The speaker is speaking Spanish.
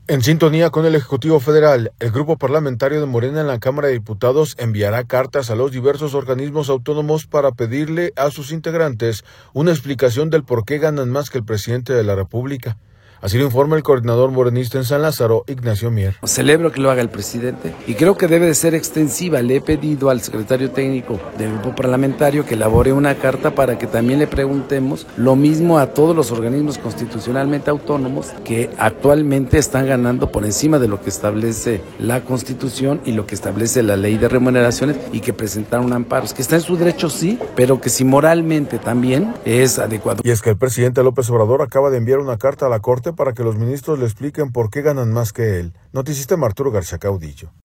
En sintonía con el Ejecutivo Federal, el Grupo Parlamentario de Morena en la Cámara de Diputados enviará cartas a los diversos organismos autónomos para pedirle a sus integrantes una explicación del por qué ganan más que el presidente de la República. Así lo informa el coordinador morenista en San Lázaro, Ignacio Mier. Celebro que lo haga el presidente y creo que debe de ser extensiva. Le he pedido al secretario técnico del grupo parlamentario que elabore una carta para que también le preguntemos lo mismo a todos los organismos constitucionalmente autónomos que actualmente están ganando por encima de lo que establece la Constitución y lo que establece la ley de remuneraciones y que presentaron amparos, que está en su derecho sí, pero que si moralmente también es adecuado. Y es que el presidente López Obrador acaba de enviar una carta a la Corte para que los ministros le expliquen por qué ganan más que él. Noticista Arturo García Caudillo.